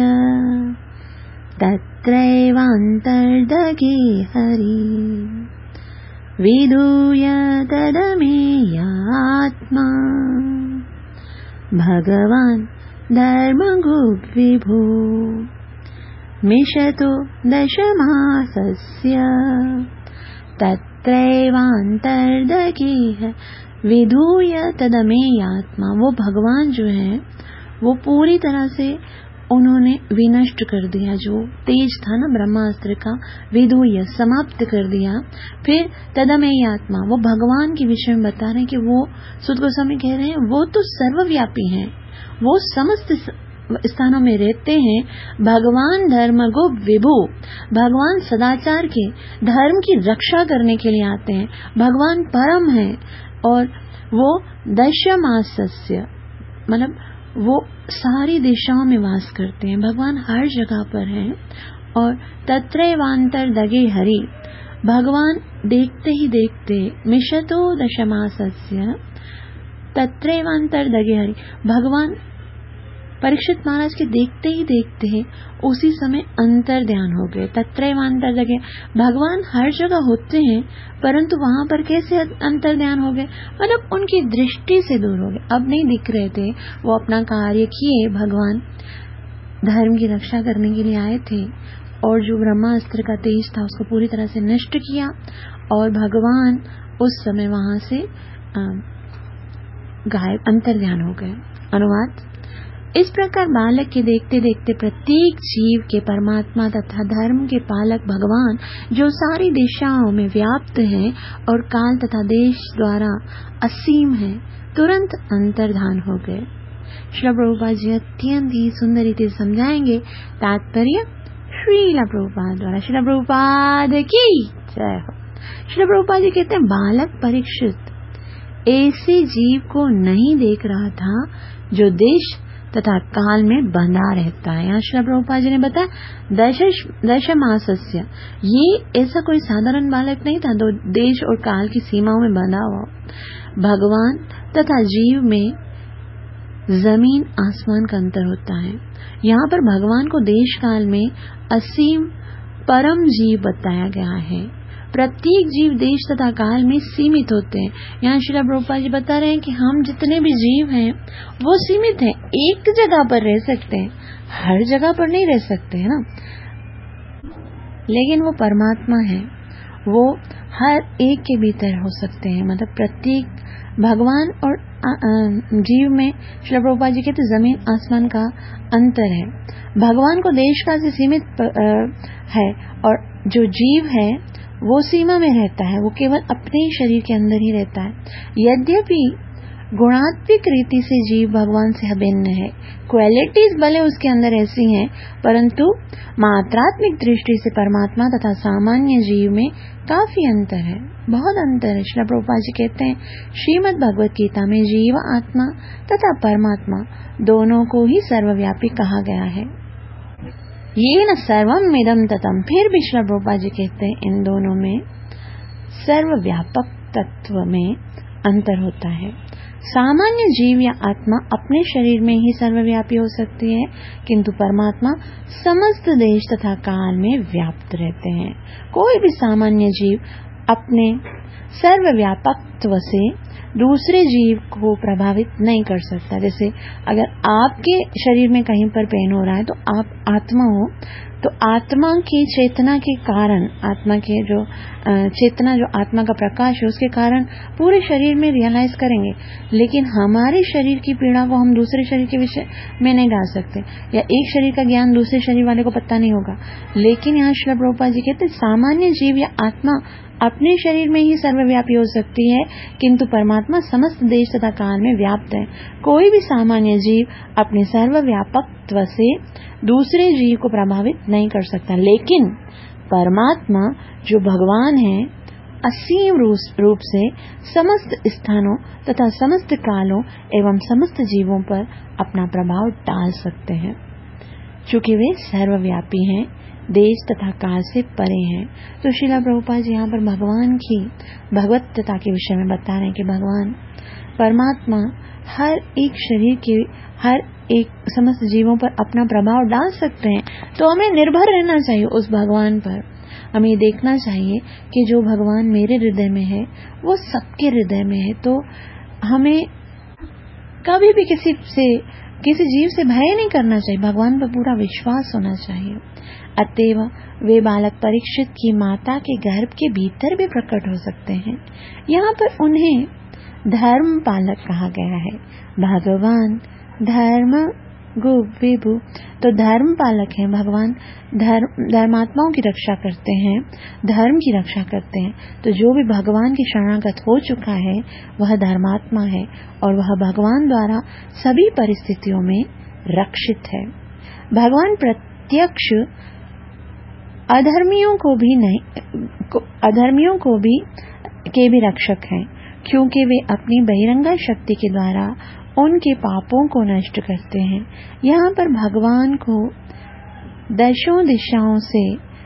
तत्रैवान्तर्धगे हरि। विधूय तदमेयात्मा भगवान धर्मगुप्विभू मिषतो दशमासस्य तत्रैवान्तर्धगे हरि। विधूय तदमेयात्मा, वो भगवान जो है वो पूरी तरह से उन्होंने विनष्ट कर दिया, जो तेज था ना ब्रह्मास्त्र का, विधूय समाप्त कर दिया। फिर तदमेय आत्मा, वो भगवान के विषय में बता रहे हैं कि वो सुत गोस्वामी कह रहे हैं वो तो सर्वव्यापी हैं, वो समस्त स्थानों में रहते हैं। भगवान धर्म गो विभु, भगवान सदाचार के धर्म की रक्षा करने के लिए आते हैं। भगवान परम है और वो दशमासस्य मतलब वो सारी दिशाओं में वास करते हैं। भगवान हर जगह पर हैं। और तत्रैवांतर दगे हरि, भगवान देखते ही देखते, मिशतो दशमासस्य तत्रैवांतर दगे हरि, भगवान परीक्षित महाराज के देखते ही देखते उसी समय अंतर ध्यान हो गए। तत्रैवांतर दगे, भगवान हर जगह होते हैं परंतु वहां पर कैसे अंतर ध्यान हो गए, मतलब उनकी दृष्टि से दूर हो गए, अब नहीं दिख रहे थे। वो अपना कार्य किए, भगवान धर्म की रक्षा करने के लिए आए थे और जो ब्रह्मास्त्र का तेज था उसको पूरी तरह से नष्ट किया और भगवान उस समय वहां से गायब, अंतर ध्यान हो गए। अनुवाद: इस प्रकार बालक के देखते देखते प्रत्येक जीव के परमात्मा तथा धर्म के पालक भगवान, जो सारी दिशाओं में व्याप्त हैं और काल तथा देश द्वारा असीम है, तुरंत अंतर्धान हो गए। श्रील प्रभुपाद जी अत्यंत ही सुंदर रीति से समझाएंगे। तात्पर्य श्रील प्रभुपाद द्वारा। श्रील प्रभुपाद की जय हो। श्रील प्रभुपाद जी कहते हैं, बालक परीक्षित ऐसे जीव को नहीं देख रहा था जो देश तथा काल में बंधा रहता है। यहाँ श्रील प्रभुपाद जी ने बताया दशमासस्य, ये ऐसा कोई साधारण बालक नहीं था, दो देश और काल की सीमाओं में बंधा हुआ। भगवान तथा जीव में जमीन आसमान का अंतर होता है। यहाँ पर भगवान को देश काल में असीम परम जीव बताया गया है। प्रत्येक जीव देश तथा काल में सीमित होते हैं। यहाँ श्रील प्रभुपाद जी बता रहे हैं कि हम जितने भी जीव हैं वो सीमित हैं, एक जगह पर रह सकते हैं, हर जगह पर नहीं रह सकते है ना। लेकिन वो परमात्मा है, वो हर एक के भीतर हो सकते हैं। मतलब प्रत्येक भगवान और जीव में श्रील प्रभुपाद जी कहते जमीन आसमान का अंतर है। भगवान को देश काल से सीमित है और जो जीव है वो सीमा में रहता है, वो केवल अपने ही शरीर के अंदर ही रहता है। यद्यपि गुणात्मक रीति से जीव भगवान से अभिन्न है, क्वालिटीज भले उसके अंदर ऐसी हैं, परंतु मात्रात्मक दृष्टि से परमात्मा तथा सामान्य जीव में काफी अंतर है, बहुत अंतर है। श्रील प्रभुपाद जी कहते हैं, श्रीमद् भगवत गीता में जीव आत्मा तथा परमात्मा दोनों को ही सर्वव्यापी कहा गया है। ये न सर्वम इदम ततम, फिर भी श्रील प्रभुपाद जी कहते हैं इन दोनों में सर्वव्यापक तत्व में अंतर होता है। सामान्य जीव या आत्मा अपने शरीर में ही सर्वव्यापी हो सकती है, किंतु परमात्मा समस्त देश तथा काल में व्याप्त रहते हैं। कोई भी सामान्य जीव अपने सर्वव्यापकत्व से दूसरे जीव को प्रभावित नहीं कर सकता। जैसे अगर आपके शरीर में कहीं पर पेन हो रहा है तो आप आत्मा हो, तो आत्मा की चेतना के कारण, आत्मा के जो चेतना, जो आत्मा का प्रकाश है उसके कारण पूरे शरीर में रियलाइज करेंगे। लेकिन हमारे शरीर की पीड़ा को हम दूसरे शरीर के विषय में नहीं डाल सकते, या एक शरीर का ज्ञान दूसरे शरीर वाले को पता नहीं होगा। लेकिन यहाँ श्रील प्रभुपाद जी कहते हैं सामान्य जीव या आत्मा अपने शरीर में ही सर्वव्यापी हो सकती है, किंतु परमात्मा समस्त देश तथा काल में व्याप्त है। कोई भी सामान्य जीव अपने सर्वव्यापकत्व से दूसरे जीव को प्रभावित नहीं कर सकता, लेकिन परमात्मा जो भगवान है असीम रूप से समस्त स्थानों तथा समस्त कालों एवं समस्त जीवों पर अपना प्रभाव डाल सकते हैं, चूंकि वे सर्वव्यापी हैं, देश तथा काल से परे हैं। तो श्रील प्रभुपाद जी यहाँ पर भगवान की भगवत्ता के विषय में बता रहे हैं कि भगवान परमात्मा हर एक शरीर के, हर एक समस्त जीवों पर अपना प्रभाव डाल सकते हैं। तो हमें निर्भर रहना चाहिए उस भगवान पर। हमें देखना चाहिए कि जो भगवान मेरे हृदय में है वो सबके हृदय में है। तो हमें कभी भी किसी जीव से भय नहीं करना चाहिए, भगवान पर पूरा विश्वास होना चाहिए। अतएव वे बालक परीक्षित की माता के गर्भ के भीतर भी प्रकट हो सकते हैं। यहाँ पर उन्हें धर्म पालक कहा गया है। भगवान धर्म गुप विभु। तो धर्म पालक हैं भगवान, धर्मात्माओं की रक्षा करते हैं, धर्म की रक्षा करते हैं। तो जो भी भगवान की शरणागत हो चुका है वह धर्मात्मा है और वह भगवान द्वारा सभी परिस्थितियों में रक्षित है। भगवान प्रत्यक्ष अधर्मियों को भी के भी रक्षक हैं, क्योंकि वे अपनी बहिरंगा शक्ति के द्वारा उनके पापों को नष्ट करते हैं। यहाँ पर भगवान को दशों दिशाओं से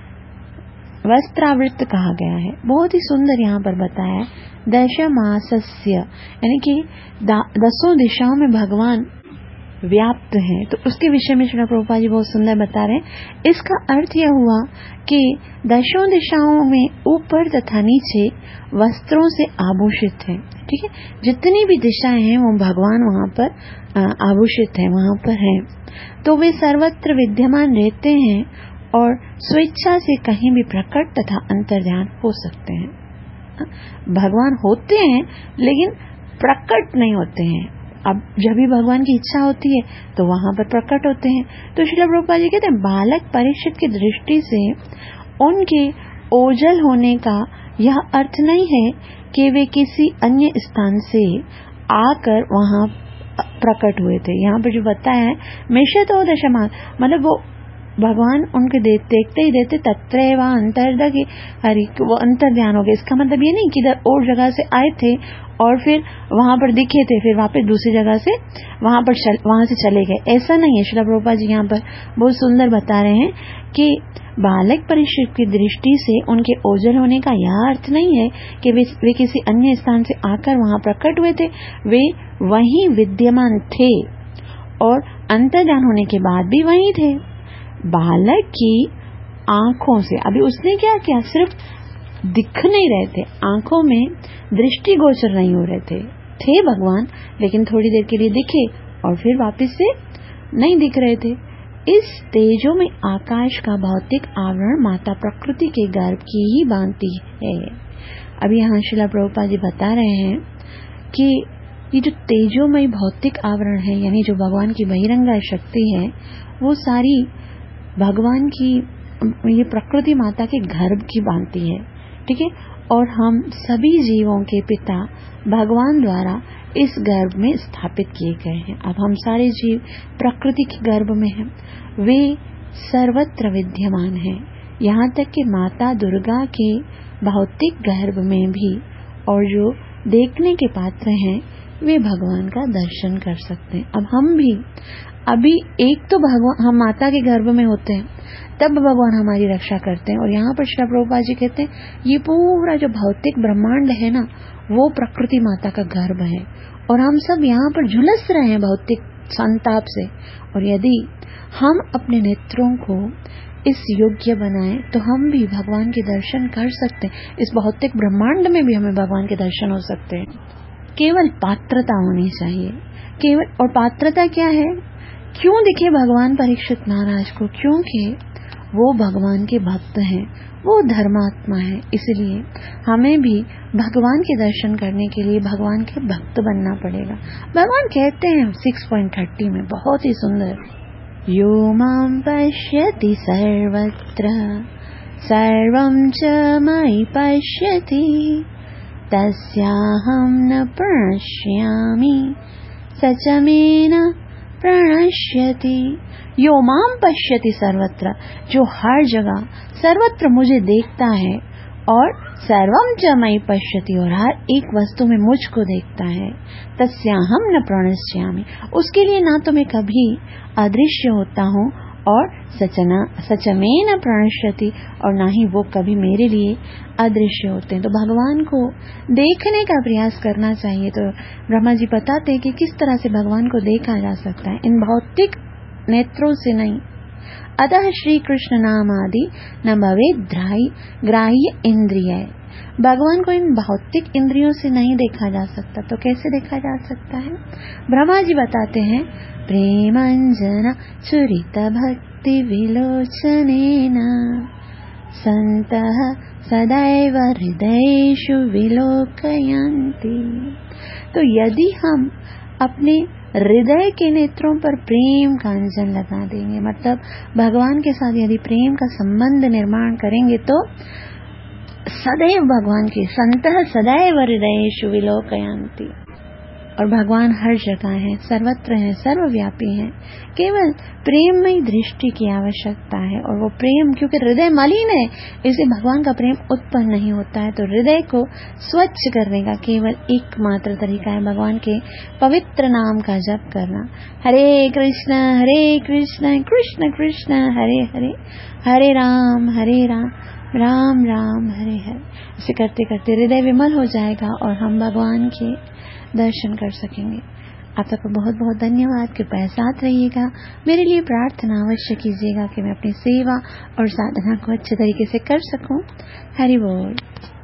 वस्त्रावृत कहा गया है। बहुत ही सुंदर यहाँ पर बताया है, दशमासस्य, यानी कि 10 दिशाओं में भगवान व्याप्त है। तो उसके विषय में श्रील प्रभुपाद जी बहुत सुंदर बता रहे हैं। इसका अर्थ यह हुआ कि 10 दिशाओं में ऊपर तथा नीचे वस्त्रों से आभूषित है। ठीक है, जितनी भी दिशाएं हैं वो भगवान वहाँ पर आभूषित है, वहाँ पर हैं। तो वे सर्वत्र विद्यमान रहते हैं और स्वेच्छा से कहीं भी प्रकट तथा अंतर्ध्यान हो सकते हैं। भगवान होते हैं लेकिन प्रकट नहीं होते हैं। अब जब भी भगवान की इच्छा होती है तो वहां पर प्रकट होते हैं। तो श्रील प्रभुपाद जी कहते हैं बालक परीक्षित की दृष्टि से उनके ओझल होने का यह अर्थ नहीं है कि वे किसी अन्य स्थान से आकर वहां प्रकट हुए थे। यहाँ पर जो बताया है मिश्रतो दशमा, मतलब वो भगवान उनके देखते ही देते तत्रैव अंतर्दगी हरि, वो अंतर ध्यान हो गया। इसका मतलब ये नहीं कि इधर और जगह से आए थे और फिर वहां पर दिखे थे, फिर वापस दूसरी जगह से वहां से चले गए, ऐसा नहीं है। श्रील प्रभुपाद जी यहाँ पर बहुत सुंदर बता रहे हैं कि बालक परिषद की दृष्टि से उनके ओझल होने का यह अर्थ नहीं है कि वे किसी अन्य स्थान से आकर वहां प्रकट हुए थे। वे वहीं विद्यमान थे और अंतर्ध्यान होने के बाद भी वहीं थे। बालक की आंखों से, अभी उसने क्या किया, सिर्फ दिख नहीं रहे थे, आंखों में दृष्टि गोचर नहीं हो रहे थे भगवान, लेकिन थोड़ी देर के लिए दिखे और फिर वापस से नहीं दिख रहे थे। इस तेजो में आकाश का भौतिक आवरण माता प्रकृति के गर्भ की ही भांति है। अभी यहाँ श्रील प्रभुपाद जी बता रहे हैं कि ये जो तेजोमय भौतिक आवरण है, यानी जो भगवान की बहिरंगा शक्ति है, वो सारी भगवान की ये प्रकृति माता के गर्भ की भांति है। ठीक है, और हम सभी जीवों के पिता भगवान द्वारा इस गर्भ में स्थापित किए गए हैं। अब हम सारे जीव प्रकृति के गर्भ में हैं, वे सर्वत्र विद्यमान हैं, यहाँ तक कि माता दुर्गा के भौतिक गर्भ में भी, और जो देखने के पात्र हैं वे भगवान का दर्शन कर सकते हैं। अब हम भी अभी एक तो भगवान, हम माता के गर्भ में होते हैं तब भगवान हमारी रक्षा करते हैं। और यहाँ पर श्रील प्रभुपाद जी कहते हैं ये पूरा जो भौतिक ब्रह्मांड है ना, वो प्रकृति माता का गर्भ है और हम सब यहाँ पर झुलस रहे हैं भौतिक संताप से। और यदि हम अपने नेत्रों को इस योग्य बनाएं तो हम भी भगवान के दर्शन कर सकते हैं। इस भौतिक ब्रह्मांड में भी हमें भगवान के दर्शन हो सकते हैं। केवल पात्रता होनी चाहिए, केवल। और पात्रता क्या है? क्यों दिखे भगवान परीक्षित महाराज को? क्योंकि वो भगवान के भक्त हैं, वो धर्मात्मा है। इसलिए हमें भी भगवान के दर्शन करने के लिए भगवान के भक्त बनना पड़ेगा। भगवान कहते हैं 6.30 में बहुत ही सुंदर, यो मां पश्यति सर्वत्र सर्वं च मयि पश्यति तस्याहं न प्रणश्यामि स च मे न प्रणश्यति। यो मां पश्यति सर्वत्र, जो हर जगह सर्वत्र मुझे देखता है, और सर्वं च मयि पश्यति, और हर एक वस्तु में मुझको देखता है। तस्याहं न प्रणश्यामि, उसके लिए ना तो मैं कभी अदृश्य होता हूँ, और सचमेन प्रणश्यति, और ना ही वो कभी मेरे लिए अदृश्य होते हैं। तो भगवान को देखने का प्रयास करना चाहिए। तो ब्रह्मा जी बताते हैं कि किस तरह से भगवान को देखा जा सकता है, इन भौतिक नेत्रों से नहीं। अतः श्री कृष्ण नाम आदि न भवेत् ग्राह्य इंद्रिय। भगवान को इन भौतिक इंद्रियों से नहीं देखा जा सकता। तो कैसे देखा जा सकता है? ब्रह्मा जी बताते हैं, प्रेमांजना चुरित भक्ति विलोचनेन संतः सदैव हृदयेषु विलोकयन्ति। तो यदि हम अपने हृदय के नेत्रों पर प्रेम का अंजन लगा देंगे। मतलब भगवान के साथ यदि प्रेम का संबंध निर्माण करेंगे तो सदैव भगवान की संतः सदैव हृदयेषु विलोकयन्ति। और भगवान हर जगह है, सर्वत्र है, सर्वव्यापी है। केवल प्रेममयी दृष्टि की आवश्यकता है। और वो प्रेम, क्योंकि हृदय मलिन है इसलिए भगवान का प्रेम उत्पन्न नहीं होता है। तो हृदय को स्वच्छ करने का केवल एकमात्र तरीका है भगवान के पवित्र नाम का जप करना। हरे कृष्ण कृष्ण कृष्ण हरे हरे, हरे राम राम राम हरे हरे। इसे करते करते हृदय विमल हो जाएगा और हम भगवान के दर्शन कर सकेंगे। आप सबको बहुत बहुत धन्यवाद। कृपया साथ रहिएगा। मेरे लिए प्रार्थना अवश्य कीजिएगा कि मैं अपनी सेवा और साधना को अच्छे तरीके से कर सकूं। हरि बोल।